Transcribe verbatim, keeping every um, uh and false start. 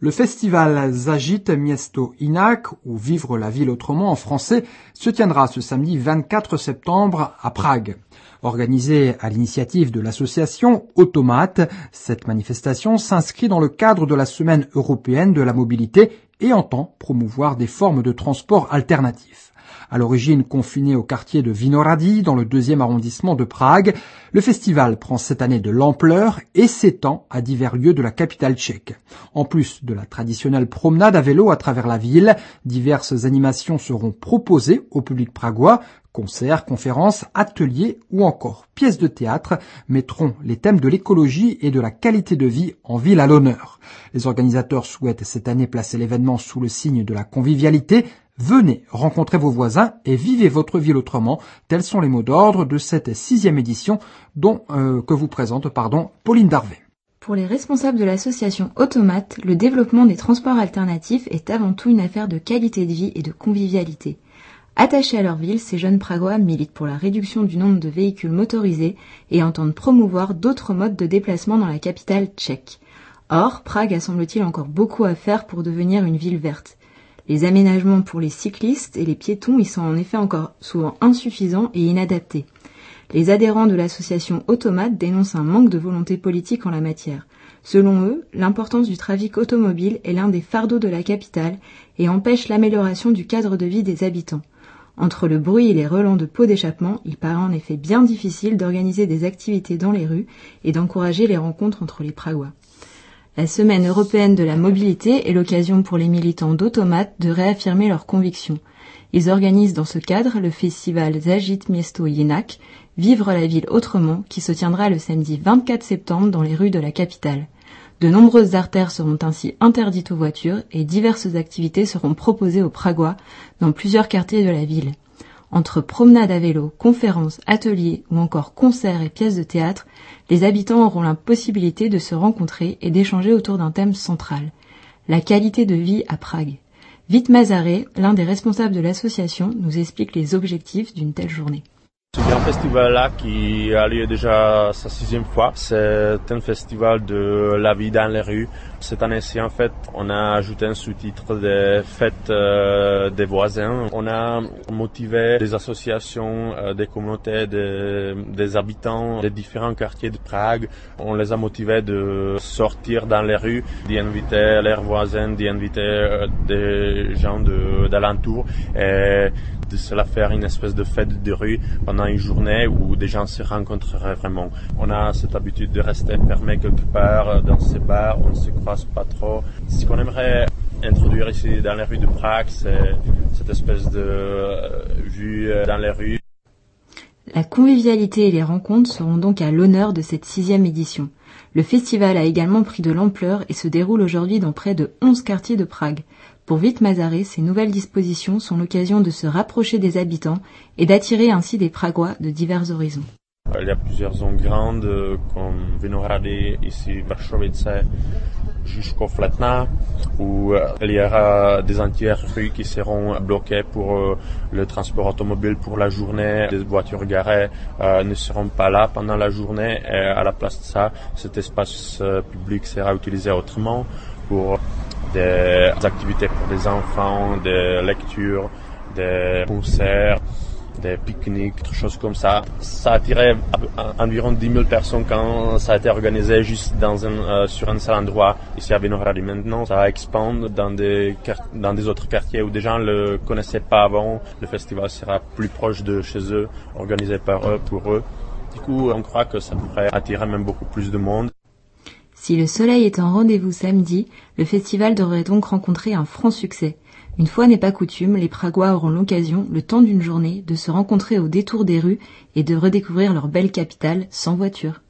Le festival Zažít město jinak, ou Vivre la ville autrement en français, se tiendra ce samedi vingt-quatre septembre à Prague. Organisée à l'initiative de l'association Automat, cette manifestation s'inscrit dans le cadre de la Semaine européenne de la mobilité et entend promouvoir des formes de transport alternatifs. À l'origine confiné au quartier de Vinohrady, dans le deuxième arrondissement de Prague, le festival prend cette année de l'ampleur et s'étend à divers lieux de la capitale tchèque. En plus de la traditionnelle promenade à vélo à travers la ville, diverses animations seront proposées au public pragois. Concerts, conférences, ateliers ou encore pièces de théâtre mettront les thèmes de l'écologie et de la qualité de vie en ville à l'honneur. Les organisateurs souhaitent cette année placer l'événement sous le signe de la convivialité. Venez rencontrer vos voisins et vivez votre ville autrement. Tels sont les mots d'ordre de cette sixième édition dont euh, que vous présente pardon, Pauline Darvé. Pour les responsables de l'association Automat, le développement des transports alternatifs est avant tout une affaire de qualité de vie et de convivialité. Attachés à leur ville, ces jeunes Pragois militent pour la réduction du nombre de véhicules motorisés et entendent promouvoir d'autres modes de déplacement dans la capitale tchèque. Or, Prague a semble-t-il encore beaucoup à faire pour devenir une ville verte. Les aménagements pour les cyclistes et les piétons y sont en effet encore souvent insuffisants et inadaptés. Les adhérents de l'association Automat dénoncent un manque de volonté politique en la matière. Selon eux, l'importance du trafic automobile est l'un des fardeaux de la capitale et empêche l'amélioration du cadre de vie des habitants. Entre le bruit et les relents de pots d'échappement, il paraît en effet bien difficile d'organiser des activités dans les rues et d'encourager les rencontres entre les Pragois. La Semaine européenne de la mobilité est l'occasion pour les militants d'Automat de réaffirmer leurs convictions. Ils organisent dans ce cadre le festival Zažít město jinak, Vivre la ville autrement, qui se tiendra le samedi vingt-quatre septembre dans les rues de la capitale. De nombreuses artères seront ainsi interdites aux voitures et diverses activités seront proposées aux Pragois dans plusieurs quartiers de la ville. Entre promenades à vélo, conférences, ateliers ou encore concerts et pièces de théâtre, les habitants auront la possibilité de se rencontrer et d'échanger autour d'un thème central, la qualité de vie à Prague. Vít Mazaré, l'un des responsables de l'association, nous explique les objectifs d'une telle journée. Ce grand festival-là qui a lieu déjà sa sixième fois, c'est un festival de la vie dans les rues. Cette année-ci, en fait, on a ajouté un sous-titre des fêtes euh, des voisins. On a motivé des associations, euh, des communautés, des, des habitants des différents quartiers de Prague. On les a motivés de sortir dans les rues, d'y inviter leurs voisins, d'y inviter euh, des gens de, d'alentour et de cela faire une espèce de fête de rue pendant une journée où des gens se rencontreraient vraiment. On a cette habitude de rester fermé quelque part dans ces bars, on ne se croise pas trop. Ce qu'on aimerait introduire ici dans les rues de Prague, c'est cette espèce de euh, vue dans les rues. La convivialité et les rencontres seront donc à l'honneur de cette sixième édition. Le festival a également pris de l'ampleur et se déroule aujourd'hui dans près de onze quartiers de Prague. Pour Vít Mazaré, ces nouvelles dispositions sont l'occasion de se rapprocher des habitants et d'attirer ainsi des Pragois de divers horizons. Il y a plusieurs zones grandes comme Vinohrady, ici Vršovice, Žižkov, Letná, où il y aura des entières rues qui seront bloquées pour le transport automobile pour la journée. Les voitures garées euh, ne seront pas là pendant la journée et à la place de ça, cet espace public sera utilisé autrement pour des activités pour les enfants, des lectures, des concerts, des pique-niques, des choses comme ça. Ça a attiré environ dix mille personnes quand ça a été organisé juste dans un, euh, sur un seul endroit, ici à Vinohrady. Maintenant, ça expande dans des, dans des autres quartiers où des gens ne le connaissaient pas avant. Le festival sera plus proche de chez eux, organisé par eux, pour eux. Du coup, on croit que ça pourrait attirer même beaucoup plus de monde. Si le soleil est en rendez-vous samedi, le festival devrait donc rencontrer un franc succès. Une fois n'est pas coutume, les Pragois auront l'occasion, le temps d'une journée, de se rencontrer au détour des rues et de redécouvrir leur belle capitale sans voiture.